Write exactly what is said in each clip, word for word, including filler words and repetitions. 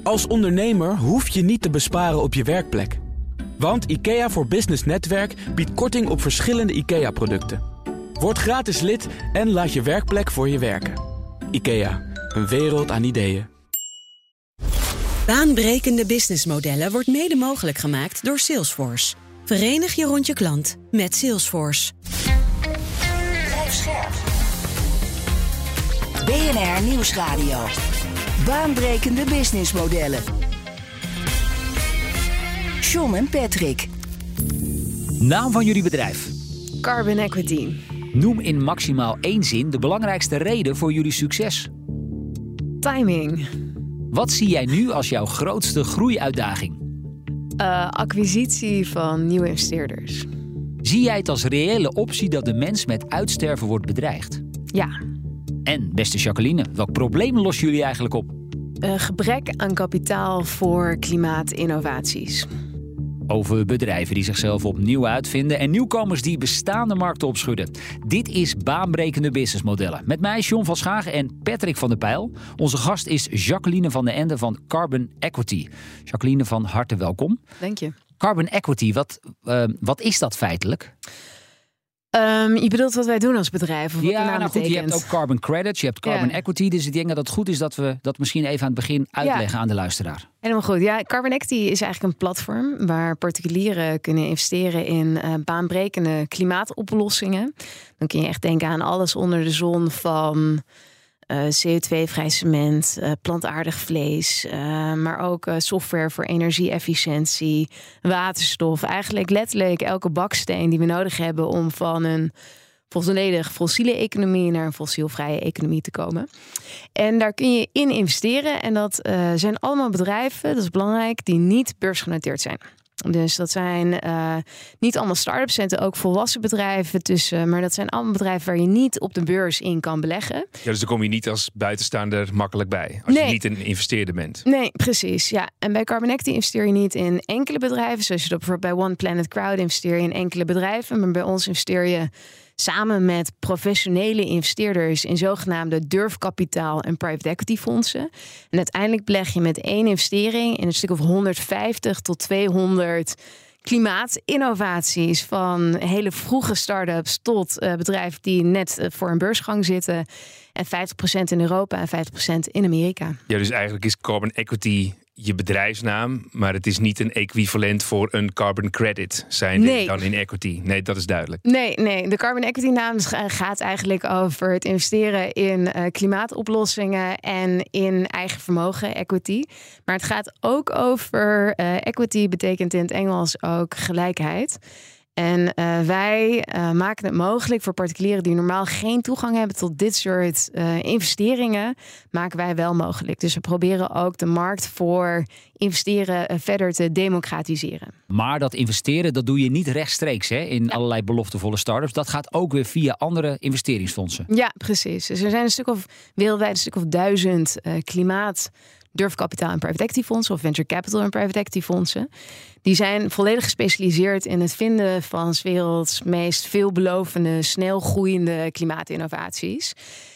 Als ondernemer hoef je niet te besparen op je werkplek. Want IKEA voor Business Netwerk biedt korting op verschillende IKEA-producten. Word gratis lid en laat je werkplek voor je werken. IKEA, een wereld aan ideeën. Baanbrekende businessmodellen wordt mede mogelijk gemaakt door Salesforce. Verenig je rond je klant met Salesforce. Blijf scherp. B N R Nieuwsradio. Baanbrekende businessmodellen. John en Patrick. Naam van jullie bedrijf? Carbon Equity. Noem in maximaal één zin de belangrijkste reden voor jullie succes. Timing. Wat zie jij nu als jouw grootste groeiuitdaging? Uh, acquisitie van nieuwe investeerders. Zie jij het als reële optie dat de mens met uitsterven wordt bedreigd? Ja. En, beste Jacqueline, welk probleem lossen jullie eigenlijk op? Uh, gebrek aan kapitaal voor klimaatinnovaties. Over bedrijven die zichzelf opnieuw uitvinden en nieuwkomers die bestaande markten opschudden. Dit is Baanbrekende Businessmodellen. Met mij John van Schagen en Patrick van der Pijl. Onze gast is Jacqueline van den Ende van Carbon Equity. Jacqueline, van harte welkom. Dank je. Carbon Equity, wat, uh, wat is dat feitelijk? Um, je bedoelt wat wij doen als bedrijf? Of wat ja, nou goed, je hebt ook carbon credits, je hebt carbon ja. equity. Dus ik denk dat het goed is dat we dat misschien even aan het begin uitleggen ja. aan de luisteraar. Helemaal goed. Ja, Carbon Equity is eigenlijk een platform waar particulieren kunnen investeren in uh, baanbrekende klimaatoplossingen. Dan kun je echt denken aan alles onder de zon van Uh, C O twee vrij cement, uh, plantaardig vlees, uh, maar ook uh, software voor energie-efficiëntie, waterstof. Eigenlijk letterlijk elke baksteen die we nodig hebben om van een volledig fossiele economie naar een fossielvrije economie te komen. En daar kun je in investeren. En dat uh, zijn allemaal bedrijven, dat is belangrijk, die niet beursgenoteerd zijn. Dus dat zijn uh, niet allemaal start-ups, zijn ook volwassen bedrijven tussen, maar dat zijn allemaal bedrijven waar je niet op de beurs in kan beleggen. Ja, dus daar kom je niet als buitenstaander makkelijk bij, als nee. je niet een investeerder bent. Nee, precies. Ja. En bij Carbon Equity investeer je niet in enkele bedrijven, zoals je dat bijvoorbeeld bij One Planet Crowd investeer je in enkele bedrijven, maar bij ons investeer je samen met professionele investeerders in zogenaamde durfkapitaal en private equity fondsen. En uiteindelijk beleg je met één investering in een stuk of honderdvijftig tot tweehonderd klimaatinnovaties. Van hele vroege start-ups tot uh, bedrijven die net uh, voor een beursgang zitten. En vijftig procent in Europa en vijftig procent in Amerika. Ja, dus eigenlijk is Carbon Equity je bedrijfsnaam, maar het is niet een equivalent voor een carbon credit zijn nee. dan in equity. Nee, dat is duidelijk. Nee, nee. De Carbon Equity naam gaat eigenlijk over het investeren in uh, klimaatoplossingen en in eigen vermogen, equity. Maar het gaat ook over uh, equity betekent in het Engels ook gelijkheid. En uh, wij uh, maken het mogelijk voor particulieren die normaal geen toegang hebben tot dit soort uh, investeringen, maken wij wel mogelijk. Dus we proberen ook de markt voor investeren uh, verder te democratiseren. Maar dat investeren, dat doe je niet rechtstreeks hè, in ja. allerlei beloftevolle start-ups. Dat gaat ook weer via andere investeringsfondsen. Ja, precies. Dus er zijn een stuk of, wereldwijd een stuk of duizend uh, klimaat durfkapitaal en private equity fondsen of venture capital en private equity fondsen. Die zijn volledig gespecialiseerd in het vinden van 's werelds meest veelbelovende, snel groeiende klimaatinnovaties.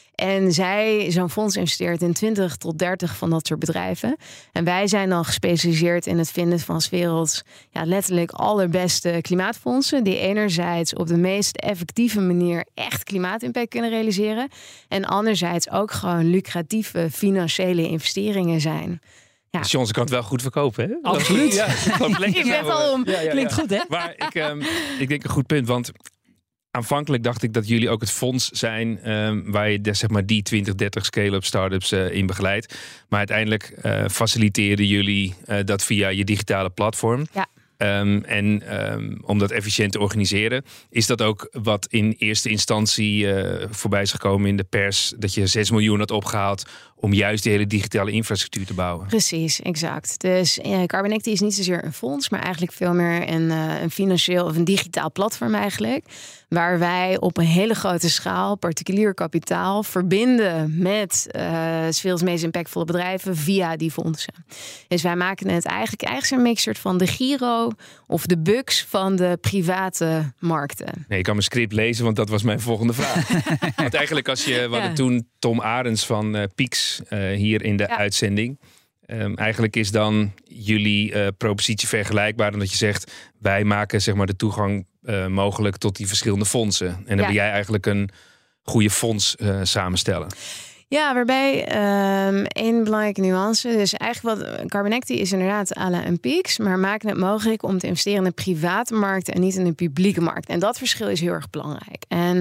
En zij, zo'n fonds investeert in twintig tot dertig van dat soort bedrijven. En wij zijn dan gespecialiseerd in het vinden van 's werelds ja, letterlijk allerbeste klimaatfondsen. Die enerzijds op de meest effectieve manier echt klimaatimpact kunnen realiseren. En anderzijds ook gewoon lucratieve financiële investeringen zijn. Ja. Dus John, ze kan het wel goed verkopen, hè? Absoluut. Ja, je bent al om. Ja, ja, ja. Klinkt goed, hè? Maar ik, um, ik denk een goed punt, want aanvankelijk dacht ik dat jullie ook het fonds zijn um, waar je de, zeg maar die twintig, dertig scale-up startups uh, in begeleidt. Maar uiteindelijk uh, faciliteren jullie uh, dat via je digitale platform. Ja. Um, en um, om dat efficiënt te organiseren, is dat ook wat in eerste instantie uh, voorbij is gekomen in de pers, dat je zes miljoen had opgehaald om juist die hele digitale infrastructuur te bouwen. Precies, exact. Dus ja, Carbon Equity is niet zozeer een fonds, maar eigenlijk veel meer een, uh, een financieel of een digitaal platform eigenlijk, waar wij op een hele grote schaal particulier kapitaal verbinden met uh, veel meest impactvolle bedrijven via die fondsen. Dus wij maken het eigenlijk, eigenlijk een soort van de Giro of de Bux van de private markten. Nee, ik kan mijn script lezen, want dat was mijn volgende vraag. Want eigenlijk als je, we hadden ja. toen Tom Arends van uh, Pieks uh, hier in de ja. uitzending. Um, eigenlijk is dan jullie uh, propositie vergelijkbaar omdat je zegt, wij maken zeg maar de toegang uh, mogelijk tot die verschillende fondsen. En dan ja. wil jij eigenlijk een goede fonds uh, samenstellen. Ja, waarbij um, één belangrijke nuance. Dus eigenlijk wat Carbonecti is inderdaad à la een Peaks, maar maken het mogelijk om te investeren in de private markt en niet in de publieke markt. En dat verschil is heel erg belangrijk. En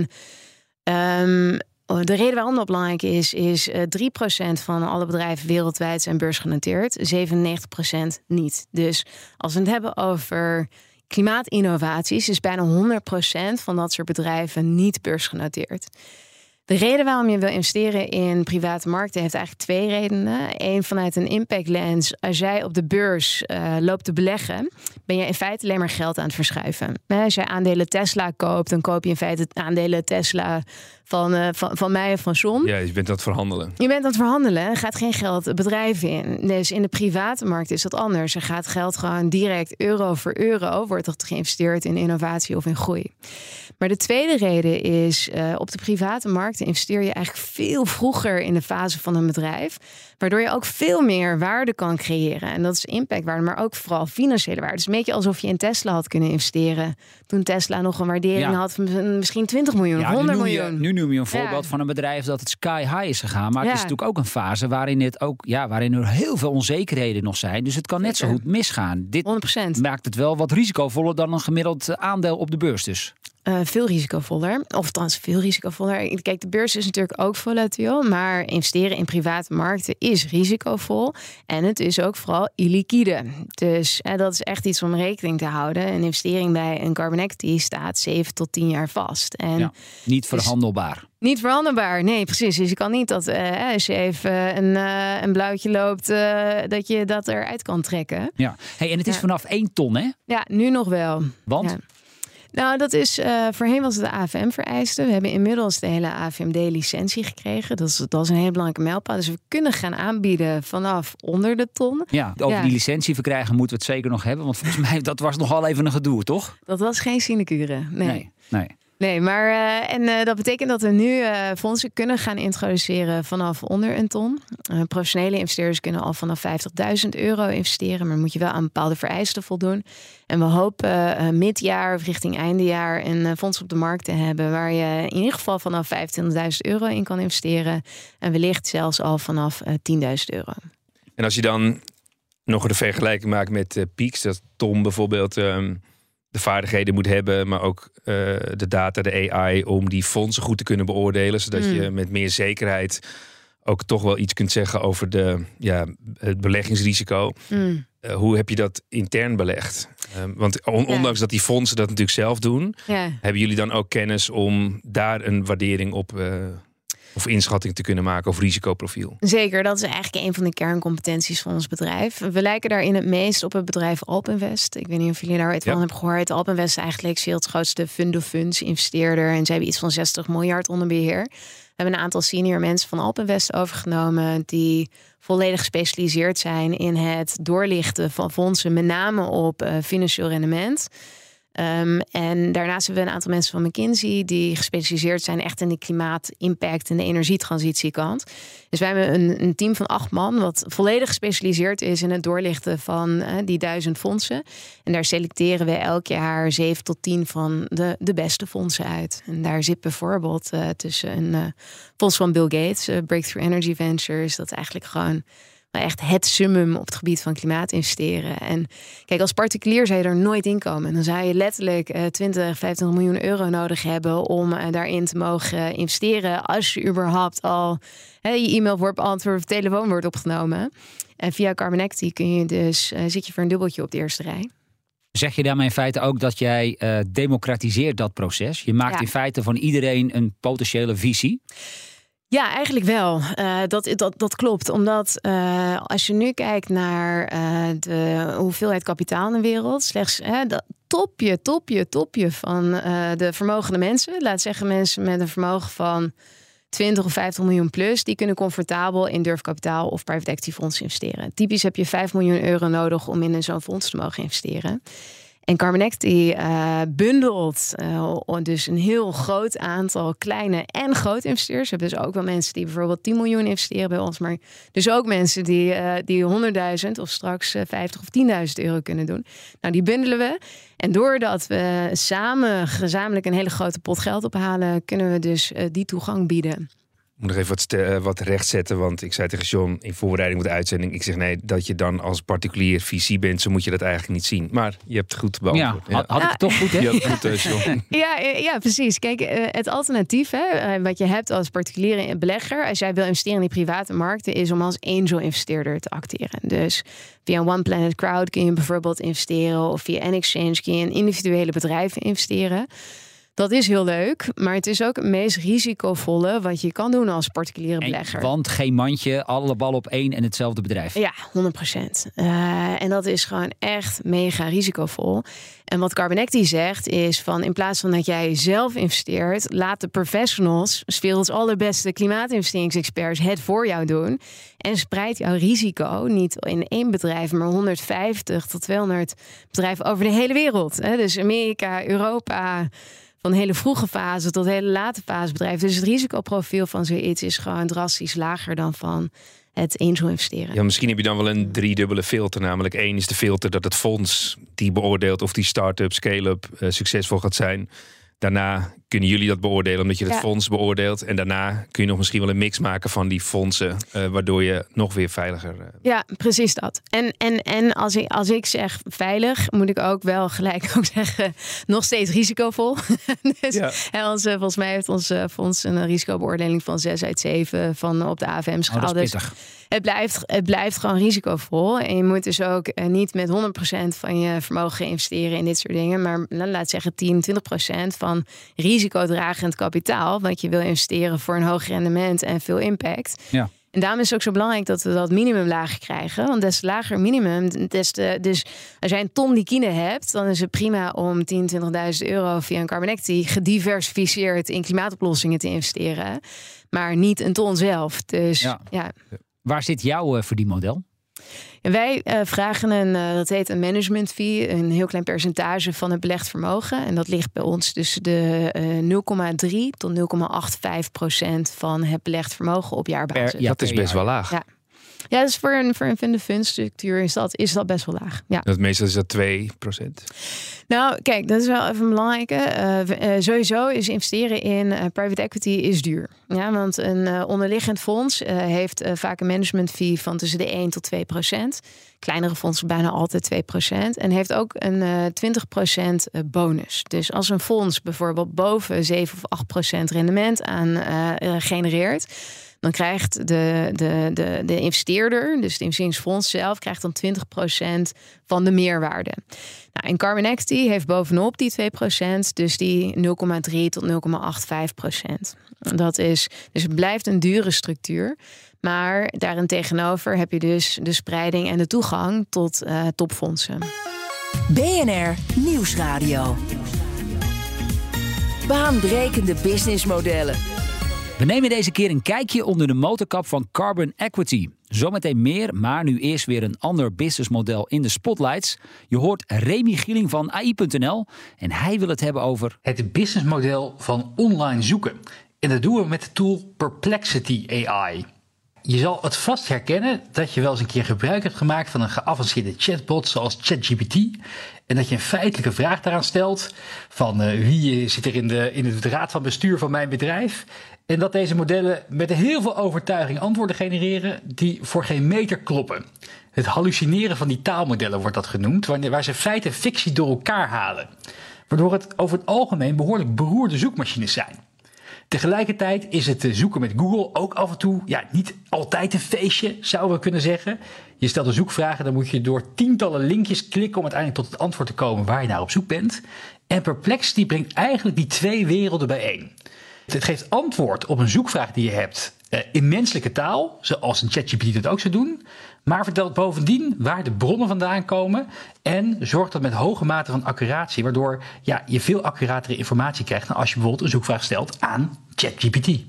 um, de reden waarom dat belangrijk is, is uh, drie procent van alle bedrijven wereldwijd zijn beursgenoteerd, zevenennegentig procent niet. Dus als we het hebben over klimaatinnovaties, is bijna honderd procent van dat soort bedrijven niet beursgenoteerd. De reden waarom je wil investeren in private markten heeft eigenlijk twee redenen. Eén, vanuit een impact lens. Als jij op de beurs uh, loopt te beleggen, ben je in feite alleen maar geld aan het verschuiven. Als jij aandelen Tesla koopt, dan koop je in feite aandelen Tesla van, uh, van, van mij of van John. Ja, je bent aan het verhandelen. Je bent aan het verhandelen. Er gaat geen geld het bedrijf in. Dus in de private markt is dat anders. Er gaat geld gewoon direct euro voor euro. Wordt er geïnvesteerd in innovatie of in groei. Maar de tweede reden is, uh, op de private markt investeer je eigenlijk veel vroeger in de fase van een bedrijf, waardoor je ook veel meer waarde kan creëren. En dat is impactwaarde, maar ook vooral financiële waarde. Dus een beetje alsof je in Tesla had kunnen investeren toen Tesla nog een waardering ja. had van misschien twintig miljoen, ja, honderd nu miljoen. Je, nu noem je een voorbeeld ja. van een bedrijf dat het sky high is gegaan. Maar ja. het is natuurlijk ook een fase waarin, het ook, ja, waarin er heel veel onzekerheden nog zijn. Dus het kan net Zeker. zo goed misgaan. Dit honderd procent maakt het wel wat risicovoller dan een gemiddeld aandeel op de beurs dus. Uh, veel risicovoller. Of althans, veel risicovoller. Kijk, de beurs is natuurlijk ook volatiel, maar investeren in private markten is risicovol. En het is ook vooral illiquide. Dus eh, dat is echt iets om rekening te houden. Een investering bij een Carbonecti staat zeven tot tien jaar vast. En ja, niet verhandelbaar. Dus niet verhandelbaar, nee, precies. Dus je kan niet dat uh, als je even een, uh, een blauwtje loopt, uh, dat je dat eruit kan trekken. Ja, hey, en het is ja. vanaf één ton, hè? Ja, nu nog wel. Want? Ja. Nou, dat is, uh, voorheen was het de A F M-vereiste. We hebben inmiddels de hele A F M D-licentie gekregen. Dat is, dat is een hele belangrijke mijlpaal. Dus we kunnen gaan aanbieden vanaf onder de ton. Ja, over ja. die licentie verkrijgen moeten we het zeker nog hebben. Want volgens mij, dat was nogal even een gedoe, toch? Dat was geen sinecure, nee. Nee, nee. Nee, maar uh, en uh, dat betekent dat we nu uh, fondsen kunnen gaan introduceren vanaf onder een ton. Uh, professionele investeerders kunnen al vanaf vijftigduizend euro investeren, maar moet je wel aan bepaalde vereisten voldoen. En we hopen uh, midjaar of richting eindejaar een uh, fonds op de markt te hebben waar je in ieder geval vanaf vijfentwintigduizend euro in kan investeren en wellicht zelfs al vanaf uh, tienduizend euro. En als je dan nog de vergelijking maakt met uh, Peaks, dat Tom bijvoorbeeld Um... de vaardigheden moet hebben, maar ook uh, de data, de A I, om die fondsen goed te kunnen beoordelen, zodat mm. je met meer zekerheid ook toch wel iets kunt zeggen over de, ja, het beleggingsrisico. Mm. Uh, hoe heb je dat intern belegd? Uh, want on, ja. ondanks dat die fondsen dat natuurlijk zelf doen, ja. hebben jullie dan ook kennis om daar een waardering op uh, of inschatting te kunnen maken of risicoprofiel? Zeker, dat is eigenlijk een van de kerncompetenties van ons bedrijf. We lijken daarin het meest op het bedrijf Alpinvest. Ik weet niet of jullie daar ooit ja. van hebben gehoord. Alpinvest is eigenlijk het werelds grootste fund-of-funds investeerder. En ze hebben iets van zestig miljard onder beheer. We hebben een aantal senior mensen van Alpinvest overgenomen die volledig gespecialiseerd zijn in het doorlichten van fondsen, met name op uh, financieel rendement. Um, en daarnaast hebben we een aantal mensen van McKinsey die gespecialiseerd zijn echt in de klimaat-impact en de energietransitiekant. Dus wij hebben een, een team van acht man wat volledig gespecialiseerd is in het doorlichten van uh, die duizend fondsen. En daar selecteren we elk jaar zeven tot tien van de, de beste fondsen uit. En daar zit bijvoorbeeld uh, tussen een uh, fonds van Bill Gates, uh, Breakthrough Energy Ventures, dat eigenlijk gewoon echt het summum op het gebied van klimaat investeren. En kijk, als particulier zou je er nooit in komen. En dan zou je letterlijk uh, twintig, vijfentwintig miljoen euro nodig hebben om uh, daarin te mogen investeren. Als je überhaupt al uh, je e-mail wordt beantwoord of telefoon wordt opgenomen. En via Carbonecti kun je dus, uh, zit je voor een dubbeltje op de eerste rij. Zeg je daarmee in feite ook dat jij uh, democratiseert dat proces? Je maakt ja. in feite van iedereen een potentiële visie? Ja, eigenlijk wel. Uh, dat, dat, dat klopt. Omdat uh, als je nu kijkt naar uh, de hoeveelheid kapitaal in de wereld, slechts uh, dat topje, topje, topje van uh, de vermogende mensen, laat zeggen mensen met een vermogen van twintig of vijftig miljoen plus, die kunnen comfortabel in durfkapitaal of private equity fondsen investeren. Typisch heb je vijf miljoen euro nodig om in zo'n fonds te mogen investeren. En Carbon Equity uh, bundelt uh, dus een heel groot aantal kleine en grote investeerders. We hebben dus ook wel mensen die bijvoorbeeld tien miljoen investeren bij ons. Maar dus ook mensen die, uh, die honderdduizend of straks uh, vijftig of tienduizend euro kunnen doen. Nou, die bundelen we. En doordat we samen gezamenlijk een hele grote pot geld ophalen, kunnen we dus uh, die toegang bieden. Ik moet nog even wat, st- wat rechtzetten, want ik zei tegen John in voorbereiding op de uitzending, ik zeg nee, dat je dan als particulier V C bent, zo moet je dat eigenlijk niet zien. Maar je hebt het goed beantwoord. Ja, had, had ik het toch goed, hè? Je had het goed, uh, John. Ja, ja, precies. Kijk, uh, het alternatief, hè, uh, wat je hebt als particuliere belegger, als jij wil investeren in die private markten, is om als angel-investeerder te acteren. Dus via One Planet Crowd kun je bijvoorbeeld investeren, of via N-Exchange kun je in individuele bedrijven investeren. Dat is heel leuk, maar het is ook het meest risicovolle wat je kan doen als particuliere belegger. En, want geen mandje, alle ballen op één en hetzelfde bedrijf. Ja, honderd procent. Uh, en dat is gewoon echt mega risicovol. En wat Carbon Equity zegt is van in plaats van dat jij zelf investeert, laat de professionals, 's werelds allerbeste klimaatinvesteringsexperts, het voor jou doen. En spreid jouw risico niet in één bedrijf, maar honderdvijftig tot tweehonderd bedrijven over de hele wereld. Hè? Dus Amerika, Europa, van hele vroege fase tot hele late fase bedrijven. Dus het risicoprofiel van zoiets is gewoon drastisch lager dan van het angel investeren. Ja, misschien heb je dan wel een driedubbele filter. Namelijk één is de filter dat het fonds die beoordeelt of die start-up, scale-up uh, succesvol gaat zijn. Daarna kunnen jullie dat beoordelen omdat je het ja. fonds beoordeelt. En daarna kun je nog misschien wel een mix maken van die fondsen. Uh, waardoor je nog weer veiliger... Uh... Ja, precies dat. En, en, en als, ik, als ik zeg veilig, moet ik ook wel gelijk ook zeggen nog steeds risicovol. dus ja. en onze, volgens mij heeft ons uh, fonds een risicobeoordeling van zes uit zeven van op de A F M-schaal. Oh, dat is pittig. Dus het blijft, het blijft gewoon risicovol. En je moet dus ook uh, niet met honderd procent van je vermogen investeren in dit soort dingen. Maar laat zeggen tien, twintig procent van risicodragend kapitaal. Wat je wil investeren voor een hoog rendement en veel impact. Ja. En daarom is het ook zo belangrijk dat we dat minimum lager krijgen. Want des lager minimum, des te, dus als jij een ton liquide hebt, dan is het prima om tien, twintigduizend euro via een Carbon Equity gediversificeerd in klimaatoplossingen te investeren. Maar niet een ton zelf. Dus ja. ja. Waar zit jouw uh, verdienmodel? En wij uh, vragen een, uh, dat heet een management fee, een heel klein percentage van het belegd vermogen. En dat ligt bij ons tussen de uh, nul komma drie tot nul komma vijftachtig procent van het belegd vermogen op jaarbasis. Per, ja, dat is best wel laag. Ja. Ja, dus voor een, voor een fund-to-fund-structuur is dat, is dat best wel laag. Ja. Dat meestal is dat twee procent. Nou, kijk, dat is wel even een belangrijke. Uh, uh, sowieso is investeren in uh, private equity is duur. Ja, want een uh, onderliggend fonds uh, heeft uh, vaak een management fee van tussen de één tot twee procent. Kleinere fondsen bijna altijd twee procent. En heeft ook een uh, twintig procent bonus. Dus als een fonds bijvoorbeeld boven zeven of acht procent rendement aan uh, genereert, dan krijgt de, de, de, de investeerder, dus het investeringsfonds zelf, krijgt dan twintig procent van de meerwaarde. Nou, en Carbon Equity heeft bovenop die twee procent, dus die nul komma drie tot nul komma vijftachtig procent. Dat is, dus het blijft een dure structuur. Maar daarentegenover heb je dus de spreiding en de toegang tot uh, topfondsen. B N R Nieuwsradio. Baanbrekende businessmodellen. We nemen deze keer een kijkje onder de motorkap van Carbon Equity. Zometeen meer, maar nu eerst weer een ander businessmodel in de spotlights. Je hoort Remy Gieling van A I punt N L en hij wil het hebben over het businessmodel van online zoeken. En dat doen we met de tool Perplexity A I. Je zal het vast herkennen dat je wel eens een keer gebruik hebt gemaakt van een geavanceerde chatbot zoals ChatGPT. En dat je een feitelijke vraag daaraan stelt van uh, wie zit er in de, in het raad van bestuur van mijn bedrijf. En dat deze modellen met heel veel overtuiging antwoorden genereren die voor geen meter kloppen. Het hallucineren van die taalmodellen wordt dat genoemd, waar ze feit en fictie door elkaar halen. Waardoor het over het algemeen behoorlijk beroerde zoekmachines zijn. Tegelijkertijd is het zoeken met Google ook af en toe, ja, niet altijd een feestje, zouden we kunnen zeggen. Je stelt een zoekvraag, dan moet je door tientallen linkjes klikken om uiteindelijk tot het antwoord te komen waar je naar op zoek bent. En Perplexity brengt eigenlijk die twee werelden bijeen. Het geeft antwoord op een zoekvraag die je hebt uh, in menselijke taal, zoals een ChatGPT dat ook zou doen. Maar vertelt bovendien waar de bronnen vandaan komen en zorgt dat met hoge mate van accuratie, waardoor ja, je veel accuratere informatie krijgt dan als je bijvoorbeeld een zoekvraag stelt aan ChatGPT.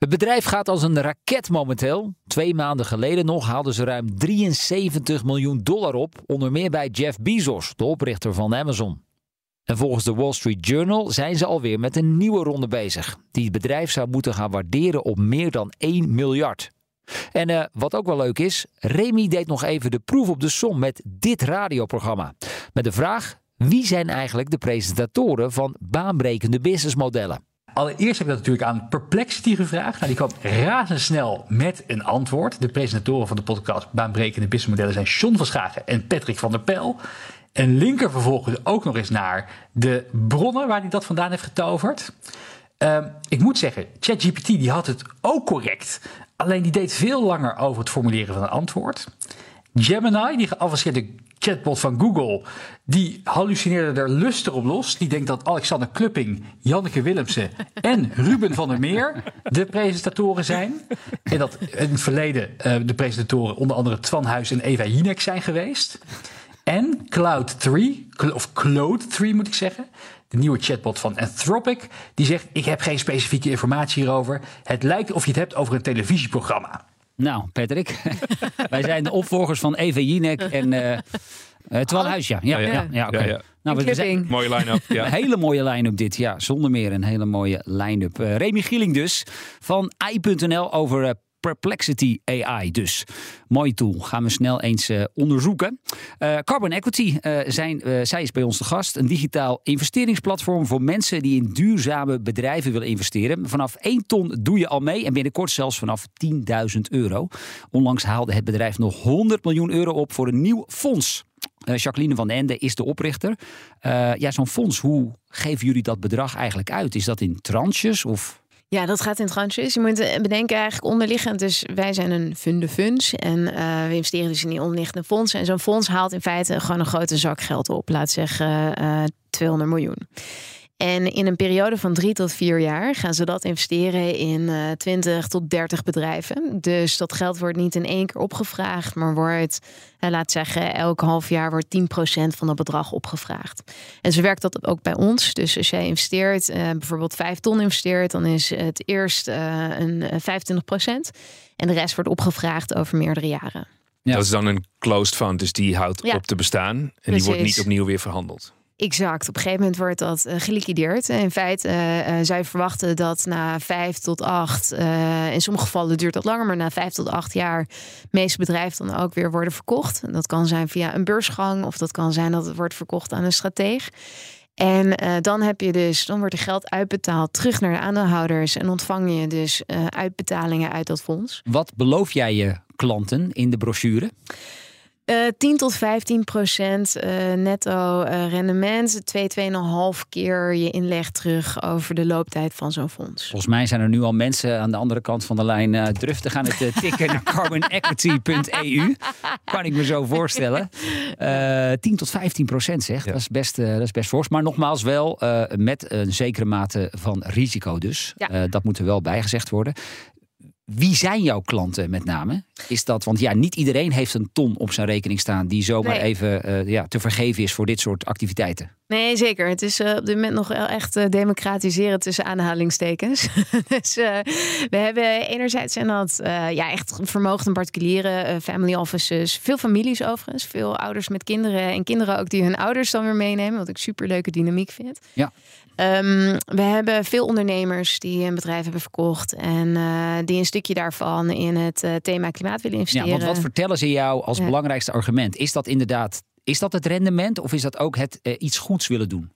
Het bedrijf gaat als een raket momenteel. Twee maanden geleden nog haalden ze ruim drieënzeventig miljoen dollar op. Onder meer bij Jeff Bezos, de oprichter van Amazon. En volgens de Wall Street Journal zijn ze alweer met een nieuwe ronde bezig. Die het bedrijf zou moeten gaan waarderen op meer dan één miljard. En uh, wat ook wel leuk is, Remy deed nog even de proef op de som met dit radioprogramma. Met de vraag, wie zijn eigenlijk de presentatoren van baanbrekende businessmodellen? Allereerst heb ik dat natuurlijk aan Perplexity gevraagd. Nou, die kwam razendsnel met een antwoord. De presentatoren van de podcast Baanbrekende Businessmodellen zijn John van Schagen en Patrick van der Pijl. En linker vervolgens ook nog eens naar de bronnen waar hij dat vandaan heeft getoverd. Uh, ik moet zeggen, ChatGPT die had het ook correct. Alleen die deed veel langer over het formuleren van een antwoord. Gemini, die geavanceerde chatbot van Google, die hallucineerde er lustig op los. Die denkt dat Alexander Klupping, Janneke Willemsen en Ruben van der Meer de presentatoren zijn. En dat in het verleden uh, de presentatoren onder andere Twan Huis en Eva Jinek zijn geweest. En Cloud drie, of Claude drie moet ik zeggen, de nieuwe chatbot van Anthropic, die zegt, ik heb geen specifieke informatie hierover. Het lijkt of je het hebt over een televisieprogramma. Nou, Patrick, wij zijn de opvolgers van Eva Jinek en uh, uh, Twan Huis, ja. Ja, ja, ja, ja, okay. ja, ja. Nou, we zijn, mooie line-up. Ja. Een hele mooie line-up dit, ja. Zonder meer een hele mooie line-up. Uh, Remy Gieling dus, van i punt n l over... Uh, Perplexity A I dus. Mooie tool. Gaan we snel eens uh, onderzoeken. Uh, Carbon Equity, uh, zijn, uh, zij is bij ons de gast. Een digitaal investeringsplatform voor mensen die in duurzame bedrijven willen investeren. Vanaf één ton doe je al mee en binnenkort zelfs vanaf tienduizend euro. Onlangs haalde het bedrijf nog honderd miljoen euro op voor een nieuw fonds. Uh, Jacqueline van den Ende is de oprichter. Uh, ja, zo'n fonds, hoe geven jullie dat bedrag eigenlijk uit? Is dat in tranches of... Ja, dat gaat in tranches. Je moet bedenken eigenlijk onderliggend. Dus wij zijn een fund de funds. En uh, we investeren dus in die onderliggende fondsen. En zo'n fonds haalt in feite gewoon een grote zak geld op. Laat zeggen uh, tweehonderd miljoen. En in een periode van drie tot vier jaar gaan ze dat investeren in uh, twintig tot dertig bedrijven. Dus dat geld wordt niet in één keer opgevraagd, maar wordt, uh, laat zeggen, elk half jaar wordt tien procent van dat bedrag opgevraagd. En zo werkt dat ook bij ons. Dus als jij investeert, uh, bijvoorbeeld vijf ton investeert, dan is het eerst uh, een vijfentwintig procent. En de rest wordt opgevraagd over meerdere jaren. Ja. Dat is dan een closed fund, dus die houdt ja. op te bestaan. En Precies. die wordt niet opnieuw weer verhandeld. Exact. Op een gegeven moment wordt dat uh, geliquideerd. In feite, uh, uh, zij verwachten dat na vijf tot acht, uh, in sommige gevallen duurt dat langer, maar na vijf tot acht jaar meeste bedrijven dan ook weer worden verkocht. En dat kan zijn via een beursgang of dat kan zijn dat het wordt verkocht aan een strateeg. En uh, dan heb je dus, dan wordt er geld uitbetaald terug naar de aandeelhouders en ontvang je dus uh, uitbetalingen uit dat fonds. Wat beloof jij je klanten in de brochure? Uh, tien tot vijftien procent uh, netto uh, rendement. Twee, tweeënhalf keer je inleg terug over de looptijd van zo'n fonds. Volgens mij zijn er nu al mensen aan de andere kant van de lijn uh, driftig aan het uh, tikken naar carbon equity punt e u. Kan ik me zo voorstellen. Uh, tien tot vijftien procent zeg. Ja. Dat is best, uh, dat is best fors. Maar nogmaals wel uh, met een zekere mate van risico dus. Ja. Uh, dat moet er wel bijgezegd worden. Wie zijn jouw klanten met name? Is dat, want ja, niet iedereen heeft een ton op zijn rekening staan die zomaar nee. even uh, ja, te vergeven is voor dit soort activiteiten. Nee, zeker. Het is uh, op dit moment nog wel echt uh, democratiseren tussen aanhalingstekens. dus uh, we hebben enerzijds zijn dat uh, ja, echt vermogende particulieren, uh, family offices, veel families overigens, veel ouders met kinderen en kinderen ook die hun ouders dan weer meenemen, wat ik superleuke dynamiek vind. Ja. Um, we hebben veel ondernemers die een bedrijf hebben verkocht en uh, die een stukje daarvan in het uh, thema klimaat willen investeren. Ja, want wat vertellen ze jou als ja. belangrijkste argument? Is dat inderdaad, is dat het rendement of is dat ook het uh, iets goeds willen doen?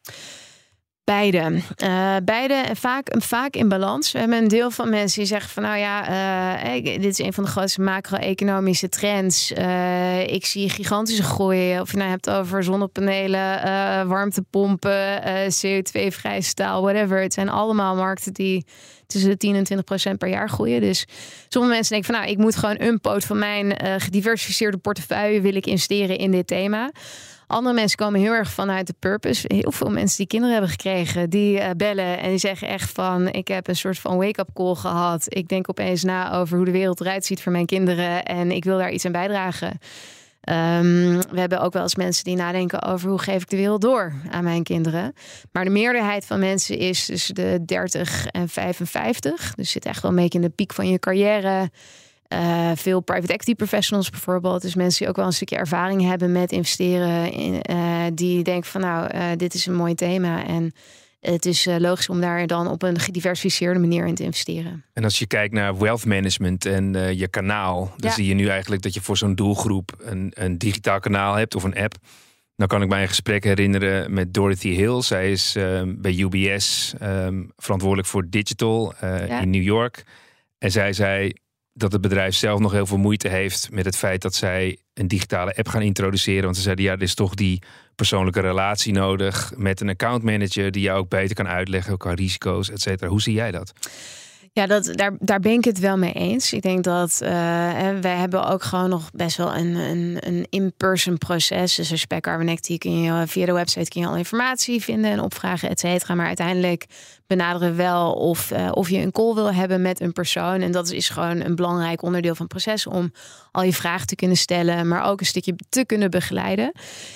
Beide. Uh, beide en vaak, vaak in balans. We hebben een deel van mensen die zeggen van nou ja, uh, dit is een van de grootste macro-economische trends. Uh, ik zie gigantische groei. Of je nou hebt over zonnepanelen, uh, warmtepompen, uh, C O twee vrij staal, whatever. Het zijn allemaal markten die tussen de tien en twintig procent per jaar groeien. Dus sommige mensen denken van nou, ik moet gewoon een poot van mijn uh, gediversificeerde portefeuille wil ik investeren in dit thema. Andere mensen komen heel erg vanuit de purpose. Heel veel mensen die kinderen hebben gekregen, die uh, bellen en die zeggen echt van ik heb een soort van wake-up call gehad. Ik denk opeens na over hoe de wereld eruit ziet voor mijn kinderen en ik wil daar iets aan bijdragen. Um, we hebben ook wel eens mensen die nadenken over hoe geef ik de wereld door aan mijn kinderen. Maar de meerderheid van mensen is tussen de dertig en vijfenvijftig. Dus zit echt wel een beetje in de piek van je carrière. Uh, veel private equity professionals bijvoorbeeld. Dus mensen die ook wel een stukje ervaring hebben met investeren. In, uh, die denken van nou, uh, dit is een mooi thema. En het is uh, logisch om daar dan op een gediversifieerde manier in te investeren. En als je kijkt naar wealth management en uh, je kanaal, dan Ja. zie je nu eigenlijk dat je voor zo'n doelgroep een, een digitaal kanaal hebt of een app. Dan kan ik mij een gesprek herinneren met Dorothy Hill. Zij is uh, bij U B S um, verantwoordelijk voor digital uh, Ja. in New York. En zij zei dat het bedrijf zelf nog heel veel moeite heeft met het feit dat zij een digitale app gaan introduceren. Want ze zeiden, ja, er is toch die persoonlijke relatie nodig met een accountmanager die jou ook beter kan uitleggen qua risico's, et cetera. Hoe zie jij dat? Ja, dat, daar, daar ben ik het wel mee eens. Ik denk dat uh, wij hebben ook gewoon nog best wel een, een, een in-person proces. Dus als je bij Carbonecti kun je via de website kun je al informatie vinden en opvragen, et cetera. Maar uiteindelijk benaderen we wel of, uh, of je een call wil hebben met een persoon. En dat is gewoon een belangrijk onderdeel van het proces om al je vragen te kunnen stellen, maar ook een stukje te kunnen begeleiden.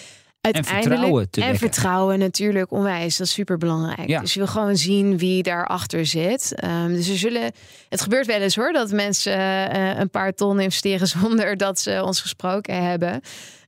En vertrouwen te En wekken. vertrouwen natuurlijk onwijs. Dat is super belangrijk. Ja. Dus je wil gewoon zien wie daarachter zit. Um, dus er zullen. Het gebeurt wel eens hoor dat mensen uh, een paar ton investeren zonder dat ze ons gesproken hebben.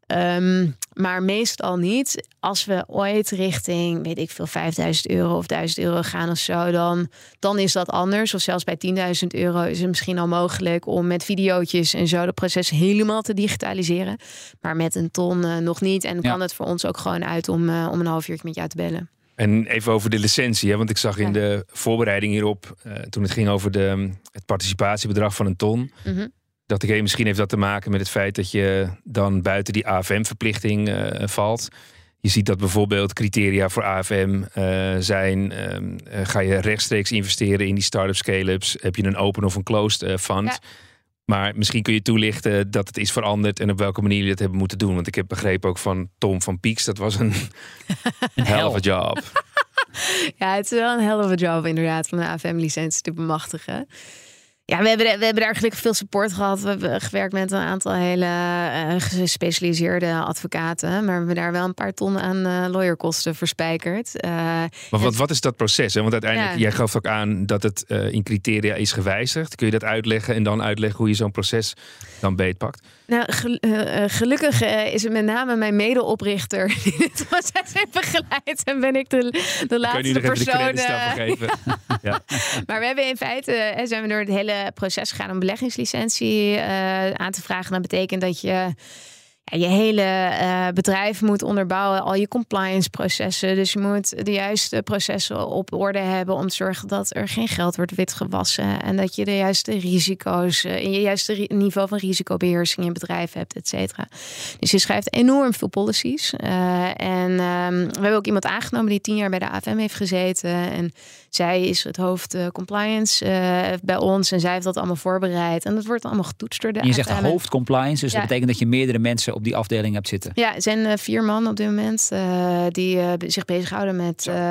Um, maar meestal niet. Als we ooit richting, weet ik veel, vijfduizend euro of duizend euro gaan of zo, dan, dan is dat anders. Of zelfs bij tienduizend euro is het misschien al mogelijk om met videootjes en zo de proces helemaal te digitaliseren. Maar met een ton uh, nog niet. En Ja. kan het voor ons ook gewoon uit om, uh, om een half uurtje met jou te bellen. En even over de licentie, hè? Want ik zag in Ja. de voorbereiding hierop, uh, toen het ging over de, het participatiebedrag van een ton, Mm-hmm. dacht ik, hey, misschien heeft dat te maken met het feit dat je dan buiten die A F M-verplichting uh, valt. Je ziet dat bijvoorbeeld criteria voor A F M uh, zijn, um, uh, ga je rechtstreeks investeren in die start-up scale-ups? Heb je een open of een closed uh, fund? Ja. Maar misschien kun je toelichten dat het is veranderd en op welke manier jullie dat hebben moeten doen. Want ik heb begrepen ook van Tom van Pieks, dat was een, een hell of a job. Ja, het is wel een hell of a job inderdaad van de A F M-licentie te bemachtigen. Ja, we hebben, we hebben daar gelukkig veel support gehad. We hebben gewerkt met een aantal hele uh, gespecialiseerde advocaten. Maar we hebben daar wel een paar ton aan uh, lawyerkosten verspijkerd. Uh, Maar wat, wat is dat proces? Hè? Want uiteindelijk, Ja. jij gaf ook aan dat het uh, in criteria is gewijzigd. Kun je dat uitleggen en dan uitleggen hoe je zo'n proces dan beetpakt? Nou, gel- uh, gelukkig uh, is het met name mijn medeoprichter die dit proces heeft begeleid. En ben ik de, de Kan je laatste nu nog even de persoon. credits daarvoor geven? Ja. Maar we hebben in feite uh, zijn we door het hele proces gegaan om beleggingslicentie uh, aan te vragen. Dat betekent dat je ja, je hele uh, bedrijf moet onderbouwen, al je compliance processen. Dus je moet de juiste processen op orde hebben om te zorgen dat er geen geld wordt witgewassen en dat je de juiste risico's, uh, in je juiste ri- niveau van risicobeheersing in je bedrijf hebt, et cetera. Dus je schrijft enorm veel policies. Uh, en um, we hebben ook iemand aangenomen die tien jaar bij de A F M heeft gezeten en zij is het hoofd uh, compliance uh, bij ons en zij heeft dat allemaal voorbereid en dat wordt allemaal getoetst door de En je zegt A F M. hoofd compliance, dus Ja. dat betekent dat je meerdere mensen op die afdeling hebt zitten. Ja, er zijn uh, vier man op dit moment uh, die uh, zich bezighouden met uh,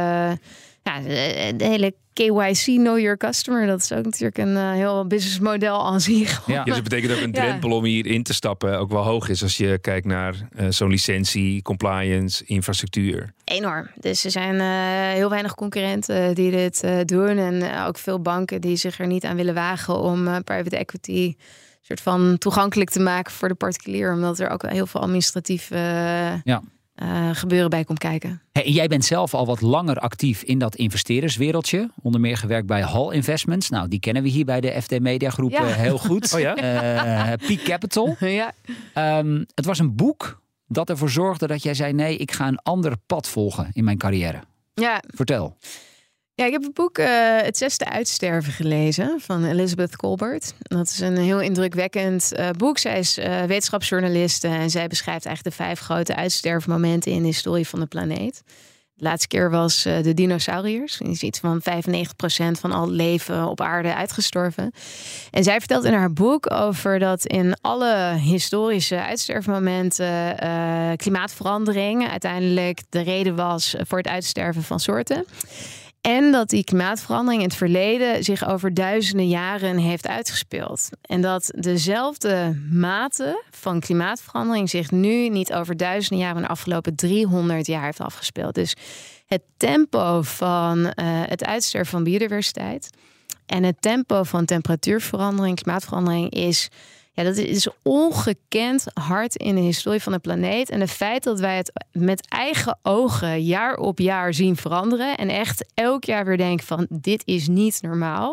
ja, de, de hele K Y C, Know Your Customer. Dat is ook natuurlijk een uh, heel businessmodel aan zich. Ja. Ja, dus dat betekent ook een Ja. drempel om hier in te stappen ook wel hoog is als je kijkt naar uh, zo'n licentie, compliance, infrastructuur. Enorm. Dus er zijn uh, heel weinig concurrenten die dit uh, doen. En uh, ook veel banken die zich er niet aan willen wagen om uh, private equity soort van toegankelijk te maken voor de particulier. Omdat er ook wel heel veel administratief uh, Ja. uh, gebeuren bij komt kijken. Hey, en jij bent zelf al wat langer actief in dat investeerderswereldje. Onder meer gewerkt bij Hall Investments. Nou, die kennen we hier bij de F D Media Groep Ja. uh, heel goed. Oh ja? Uh, Peak Capital. Ja. Um, het was een boek dat ervoor zorgde dat jij zei, nee, ik ga een ander pad volgen in mijn carrière. Ja. Vertel. Ja, ik heb het boek uh, Het Zesde Uitsterven gelezen van Elizabeth Kolbert. Dat is een heel indrukwekkend uh, boek. Zij is uh, wetenschapsjournaliste en zij beschrijft eigenlijk de vijf grote uitsterfmomenten in de historie van de planeet. De laatste keer was uh, de dinosauriërs. Die is iets van vijfennegentig procent van al leven op aarde uitgestorven. En zij vertelt in haar boek over dat in alle historische uitsterfmomenten uh, klimaatverandering uiteindelijk de reden was voor het uitsterven van soorten. En dat die klimaatverandering in het verleden zich over duizenden jaren heeft uitgespeeld. En dat dezelfde mate van klimaatverandering zich nu niet over duizenden jaren, maar de afgelopen driehonderd jaar heeft afgespeeld. Dus het tempo van uh, het uitsterven van biodiversiteit en het tempo van temperatuurverandering, klimaatverandering is... Ja, dat is ongekend hard in de historie van de planeet. En het feit dat wij het met eigen ogen jaar op jaar zien veranderen en echt elk jaar weer denken van dit is niet normaal.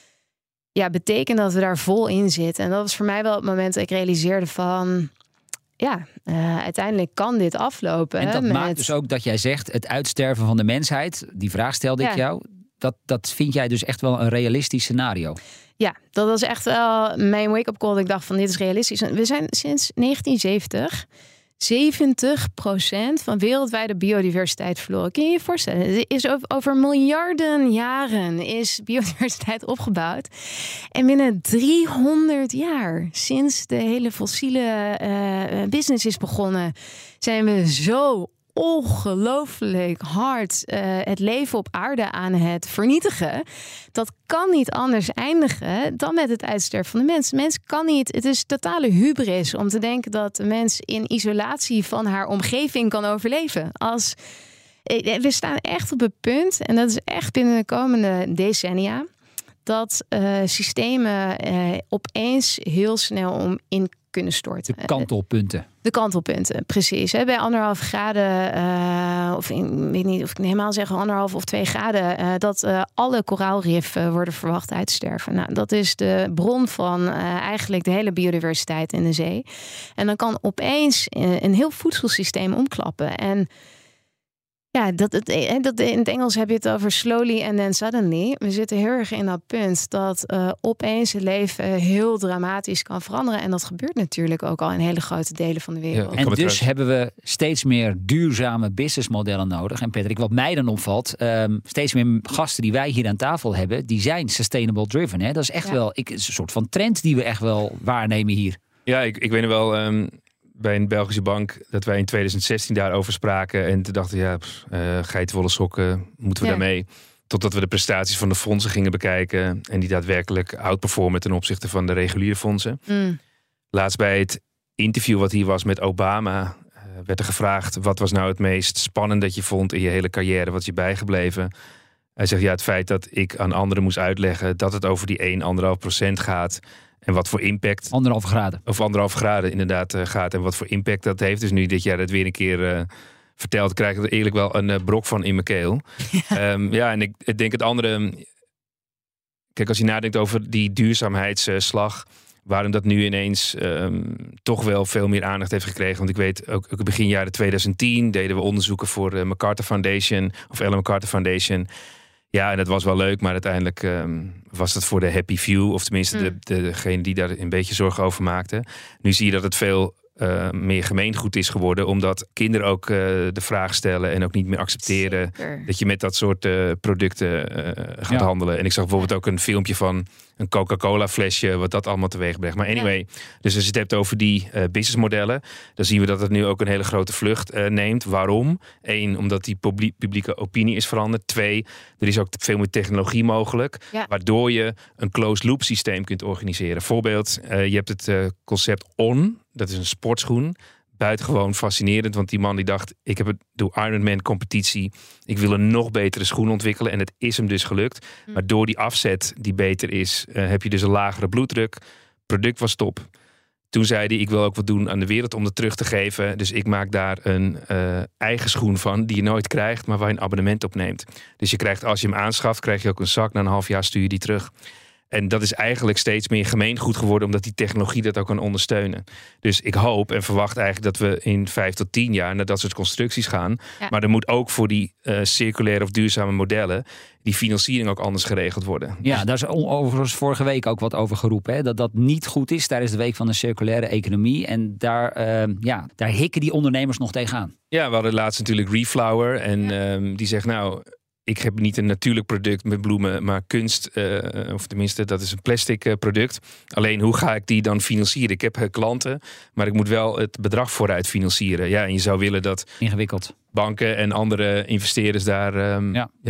Ja, betekent dat we daar vol in zitten. En dat was voor mij wel het moment dat ik realiseerde van ja, uh, uiteindelijk kan dit aflopen. En dat met... maakt dus ook dat jij zegt het uitsterven van de mensheid. Die vraag stelde ik ja. jou. Dat, dat vind jij dus echt wel een realistisch scenario? Ja, dat was echt wel mijn wake-up call. Ik dacht van dit is realistisch. We zijn sinds negentien zeventig zeventig procent van wereldwijde biodiversiteit verloren. Kun je je voorstellen? Het is over, over miljarden jaren is biodiversiteit opgebouwd. En binnen driehonderd jaar, sinds de hele fossiele uh, business is begonnen, zijn we zo ongelooflijk hard uh, het leven op aarde aan het vernietigen. Dat kan niet anders eindigen dan met het uitsterven van de mens. De mens kan niet. Het is totale hubris om te denken dat de mens in isolatie van haar omgeving kan overleven. Als we staan echt op het punt, en dat is echt binnen de komende decennia, dat uh, systemen uh, opeens heel snel om in kunnen storten. De kantelpunten. De kantelpunten, precies. Bij anderhalf graden, uh, of ik weet niet of ik helemaal zeg anderhalf of twee graden, uh, dat uh, alle koraalriffen worden verwacht uit te sterven. Nou, dat is de bron van uh, eigenlijk de hele biodiversiteit in de zee. En dan kan opeens uh, een heel voedselsysteem omklappen. En ja, dat, dat, dat, in het Engels heb je het over slowly and then suddenly. We zitten heel erg in dat punt dat uh, opeens het leven heel dramatisch kan veranderen. En dat gebeurt natuurlijk ook al in hele grote delen van de wereld. Ja, en dus hebben we steeds meer duurzame businessmodellen nodig. En Patrick, wat mij dan opvalt, um, steeds meer gasten die wij hier aan tafel hebben, die zijn sustainable driven. Hè? Dat is echt ja. wel ik, een soort van trend die we echt wel waarnemen hier. Ja, ik, ik weet nog wel, Um... bij een Belgische bank, dat wij in twintig zestien daarover spraken. En toen dachten we, ja, uh, geitenwolle sokken, moeten we ja. daarmee? Totdat we de prestaties van de fondsen gingen bekijken. En die daadwerkelijk outperformen ten opzichte van de reguliere fondsen. Mm. Laatst bij het interview wat hier was met Obama, uh, werd er gevraagd, wat was nou het meest spannend dat je vond in je hele carrière? Wat is je bijgebleven? Hij zegt, ja, het feit dat ik aan anderen moest uitleggen dat het over die één, anderhalf procent gaat. En wat voor impact... Anderhalf graden. Of anderhalf graden inderdaad uh, gaat. En wat voor impact dat heeft. Dus nu dit jaar dat weer een keer uh, verteld, krijg ik er eerlijk wel een uh, brok van in mijn keel. Ja, um, ja en ik, ik denk het andere... Kijk, als je nadenkt over die duurzaamheidsslag, waarom dat nu ineens um, toch wel veel meer aandacht heeft gekregen. Want ik weet, ook, ook begin jaren twintig tien deden we onderzoeken voor de MacArthur Foundation. Of Ellen MacArthur Foundation. Ja, en dat was wel leuk, maar uiteindelijk um, was het voor de happy few. Of tenminste mm. de, degene die daar een beetje zorgen over maakte. Nu zie je dat het veel uh, meer gemeengoed is geworden. Omdat kinderen ook uh, de vraag stellen en ook niet meer accepteren Zeker. dat je met dat soort uh, producten uh, gaat ja. handelen. En ik zag bijvoorbeeld ook een filmpje van een Coca-Cola flesje, wat dat allemaal teweeg brengt. Maar anyway, ja. dus als je het hebt over die uh, businessmodellen, dan zien we dat het nu ook een hele grote vlucht uh, neemt. Waarom? Eén, omdat die publie- publieke opinie is veranderd. Twee, er is ook veel meer technologie mogelijk, ja. waardoor je een closed loop systeem kunt organiseren. Voorbeeld, uh, je hebt het uh, concept On, dat is een sportschoen. Buitengewoon fascinerend, want die man die dacht, ik heb het doe Ironman competitie, ik wil een nog betere schoen ontwikkelen en het is hem dus gelukt. Mm. Maar door die afzet die beter is, uh, heb je dus een lagere bloeddruk. Product was top. Toen zei hij, ik wil ook wat doen aan de wereld om dat terug te geven. Dus ik maak daar een uh, eigen schoen van die je nooit krijgt, maar waar je een abonnement op neemt. Dus je krijgt, als je hem aanschaft, krijg je ook een zak. Na een half jaar stuur je die terug. En dat is eigenlijk steeds meer gemeengoed geworden, omdat die technologie dat ook kan ondersteunen. Dus ik hoop en verwacht eigenlijk dat we in vijf tot tien jaar naar dat soort constructies gaan. Ja. Maar er moet ook voor die uh, circulaire of duurzame modellen die financiering ook anders geregeld worden. Ja, daar is overigens vorige week ook wat over geroepen. Hè? Dat dat niet goed is tijdens de week van de circulaire economie. En daar, uh, ja, daar hikken die ondernemers nog tegenaan. Ja, we hadden laatst natuurlijk Reflower. En ja. um, die zegt nou, ik heb niet een natuurlijk product met bloemen, maar kunst, uh, of tenminste, dat is een plastic uh, product. Alleen, hoe ga ik die dan financieren? Ik heb uh, klanten, maar ik moet wel het bedrag vooruit financieren. Ja, en je zou willen dat ingewikkeld banken en andere investeerders daar um, ja. Ja,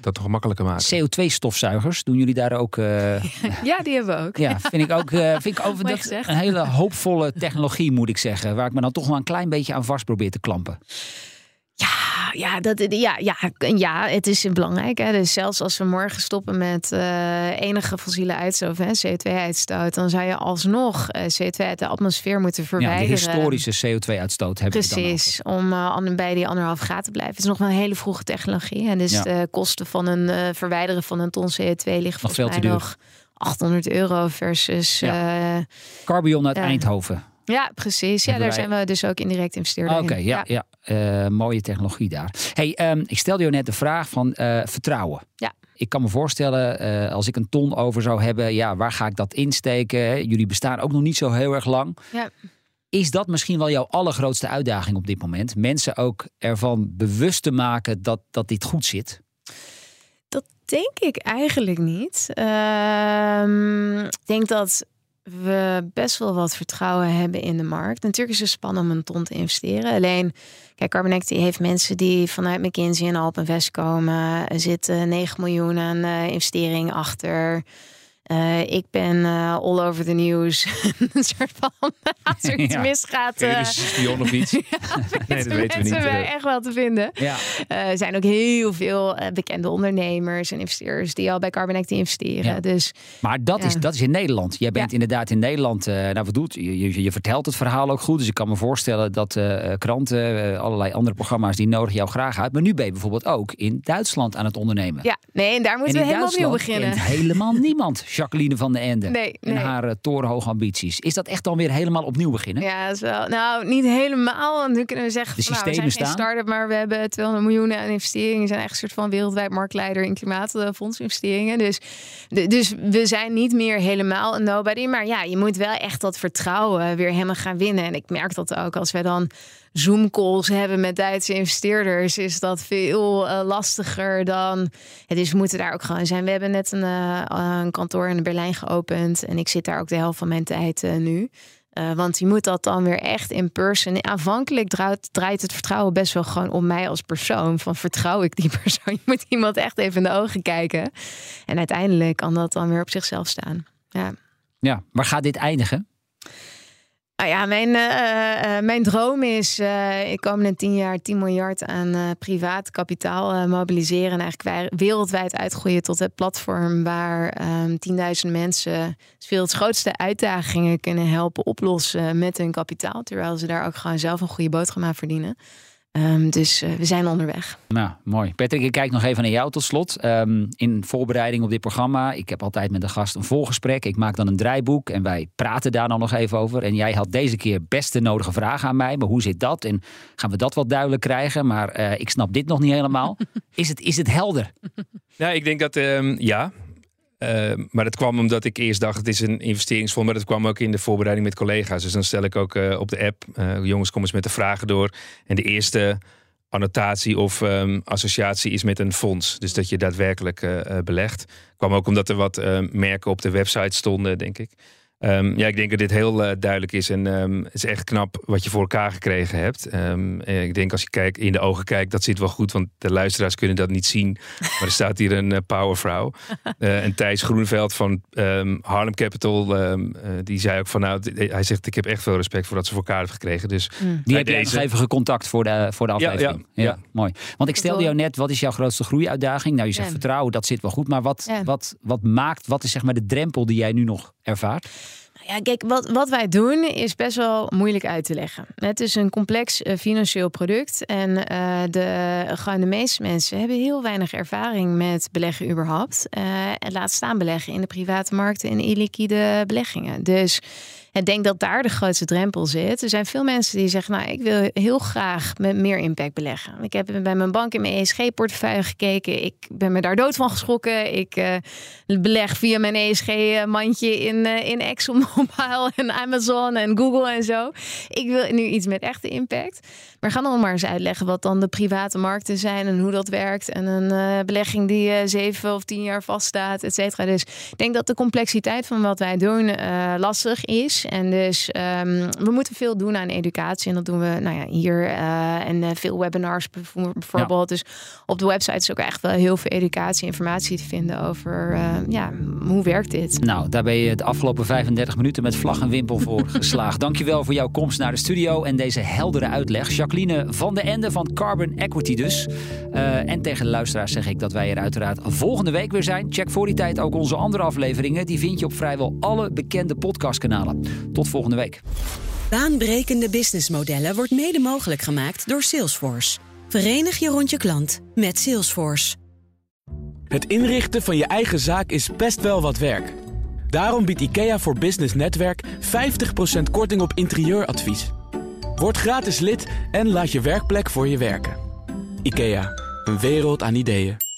dat toch makkelijker maken. C O twee stofzuigers, doen jullie daar ook? Uh... Ja, die hebben we ook. Ja, vind ik ook, uh, vind ik over dat een hele hoopvolle technologie, moet ik zeggen. Waar ik me dan toch wel een klein beetje aan vast probeer te klampen. Ja, ja, dat, ja, ja, ja, het is belangrijk. Hè. Dus zelfs als we morgen stoppen met uh, enige fossiele uitstoot, hè, C O twee uitstoot, dan zou je alsnog uh, C O twee uit de atmosfeer moeten verwijderen. Ja, de historische C O twee uitstoot hebben we dan over. Precies, om uh, bij die anderhalf graad te blijven. Het is nog wel een hele vroege technologie. En dus ja. de kosten van een uh, verwijderen van een ton C O twee liggen nog volgens mij nog achthonderd euro versus... Ja. Uh, Carbion uit uh, Eindhoven. Ja, precies. Ja, daar wij... zijn we dus ook indirect investeerder Oké, in. ja, ja. ja. Uh, mooie technologie daar. Hey, um, ik stelde je net de vraag van uh, vertrouwen. Ja. Ik kan me voorstellen, uh, als ik een ton over zou hebben, ja, waar ga ik dat insteken? Jullie bestaan ook nog niet zo heel erg lang. Ja. Is dat misschien wel jouw allergrootste uitdaging op dit moment? Mensen ook ervan bewust te maken dat, dat dit goed zit? Dat denk ik eigenlijk niet. Uh, ik denk dat we best wel wat vertrouwen hebben in de markt. Natuurlijk is het spannend om een ton te investeren. Alleen, kijk, Carbon Equity heeft mensen die vanuit McKinsey en Alpenvest komen. Er zitten negen miljoen aan uh, investering achter. Uh, ik ben uh, all over the news. Een soort van, als er iets ja. misgaat... Uh, dus spion of iets? ja, nee, dat weten we niet. Dat wij echt wel te vinden. Ja. Uh, er zijn ook heel veel uh, bekende ondernemers en investeerders die al bij Carbon Equity investeren. Ja. Dus, maar dat, ja. is, dat is in Nederland. Jij bent ja. inderdaad in Nederland... Uh, nou, wat doet je, je? Je vertelt het verhaal ook goed. Dus ik kan me voorstellen dat uh, kranten, uh, allerlei andere programma's... die nodigen jou graag uit. Maar nu ben je bijvoorbeeld ook in Duitsland aan het ondernemen. Ja, nee, en daar moeten en we helemaal opnieuw beginnen. Kent helemaal niemand Jacqueline van den Ende nee, en nee. haar uh, torenhoge ambities. Is dat echt dan weer helemaal opnieuw beginnen? Ja, dat is wel. Nou, niet helemaal. Want nu kunnen we zeggen, de van, nou, we zijn geen start-up, maar we hebben tweehonderd miljoen aan investeringen. We zijn echt een soort van wereldwijd marktleider in klimaatfondsinvesteringen. Dus, de, dus we zijn niet meer helemaal een nobody. Maar ja, je moet wel echt dat vertrouwen weer helemaal gaan winnen. En ik merk dat ook als wij dan Zoom-calls hebben met Duitse investeerders, is dat veel uh, lastiger dan... Ja, dus we moeten daar ook gewoon zijn. We hebben net een, uh, een kantoor in Berlijn geopend en ik zit daar ook de helft van mijn tijd uh, nu. Uh, want je moet dat dan weer echt in person. Aanvankelijk draait, draait het vertrouwen best wel gewoon om mij als persoon. Van vertrouw ik die persoon? Je moet iemand echt even in de ogen kijken. En uiteindelijk kan dat dan weer op zichzelf staan. Ja, ja, waar gaat dit eindigen? Nou ja, mijn, uh, uh, mijn droom is uh, in komende tien jaar tien miljard aan uh, privaat kapitaal uh, mobiliseren. En eigenlijk wereldwijd uitgroeien tot het platform waar um, tienduizend mensen veel het grootste uitdagingen kunnen helpen oplossen met hun kapitaal. Terwijl ze daar ook gewoon zelf een goede boterham aan verdienen. Um, dus uh, we zijn onderweg. Nou, mooi. Patrick, ik kijk nog even naar jou tot slot. Um, in voorbereiding op dit programma, ik heb altijd met de gast een volgesprek. Ik maak dan een draaiboek en wij praten daar dan nog even over. En jij had deze keer best de nodige vragen aan mij. Maar hoe zit dat? En gaan we dat wat duidelijk krijgen? Maar uh, ik snap dit nog niet helemaal. Is het, is het helder? Nou, ik denk dat um, ja... Uh, maar dat kwam omdat ik eerst dacht, het is een investeringsfonds. Maar dat kwam ook in de voorbereiding met collega's. Dus dan stel ik ook uh, op de app, uh, jongens, kom eens met de vragen door. En de eerste annotatie of um, associatie is met een fonds. Dus dat je daadwerkelijk uh, uh, belegt. Kwam ook omdat er wat uh, merken op de website stonden, denk ik. Um, ja, ik denk dat dit heel uh, duidelijk is. En um, het is echt knap wat je voor elkaar gekregen hebt. Um, ik denk als je kijkt, in de ogen kijkt, dat zit wel goed. Want de luisteraars kunnen dat niet zien. Maar er staat hier een uh, powervrouw. Uh, en Thijs Groeneveld van um, Harlem Capital. Um, uh, die zei ook van, nou, hij zegt, ik heb echt veel respect voor dat ze voor elkaar heeft gekregen. Dus mm. Die heb je deze... nog even gecontact voor de, voor de aflevering. Ja, ja, ja. ja, mooi. Want ik stelde jou net, wat is jouw grootste groeiuitdaging? Nou, je zegt ja. vertrouwen, dat zit wel goed. Maar wat, ja. wat, wat maakt, wat is zeg maar de drempel die jij nu nog ervaart? Ja, kijk, wat, wat wij doen is best wel moeilijk uit te leggen. Het is een complex uh, financieel product. En uh, de, gewoon de meeste mensen hebben heel weinig ervaring met beleggen überhaupt. Uh, en laat staan beleggen in de private markten en illiquide beleggingen. Dus ik denk dat daar de grootste drempel zit. Er zijn veel mensen die zeggen, nou, ik wil heel graag met meer impact beleggen. Ik heb bij mijn bank in mijn E S G-portefeuille gekeken. Ik ben me daar dood van geschrokken. Ik uh, beleg via mijn E S G-mandje in, uh, in ExxonMobil en Amazon en Google en zo. Ik wil nu iets met echte impact. Maar ga dan maar eens uitleggen wat dan de private markten zijn en hoe dat werkt. En een uh, belegging die uh, zeven of tien jaar vaststaat, et cetera. Dus ik denk dat de complexiteit van wat wij doen uh, lastig is. En dus um, we moeten veel doen aan educatie. En dat doen we nou ja, hier uh, en uh, veel webinars bijvoorbeeld. Ja. Dus op de website is ook echt wel heel veel educatie, informatie te vinden over uh, ja, hoe werkt dit. Nou, daar ben je de afgelopen vijfendertig minuten met vlag en wimpel voor geslaagd. Dankjewel voor jouw komst naar de studio en deze heldere uitleg. Jacqueline van den Ende van Carbon Equity dus. Uh, en tegen de luisteraars zeg ik dat wij er uiteraard volgende week weer zijn. Check voor die tijd ook onze andere afleveringen. Die vind je op vrijwel alle bekende podcastkanalen. Tot volgende week. Baanbrekende businessmodellen wordt mede mogelijk gemaakt door Salesforce. Verenig je rond je klant met Salesforce. Het inrichten van je eigen zaak is best wel wat werk. Daarom biedt IKEA voor Business Netwerk vijftig procent korting op interieuradvies. Word gratis lid en laat je werkplek voor je werken. IKEA, een wereld aan ideeën.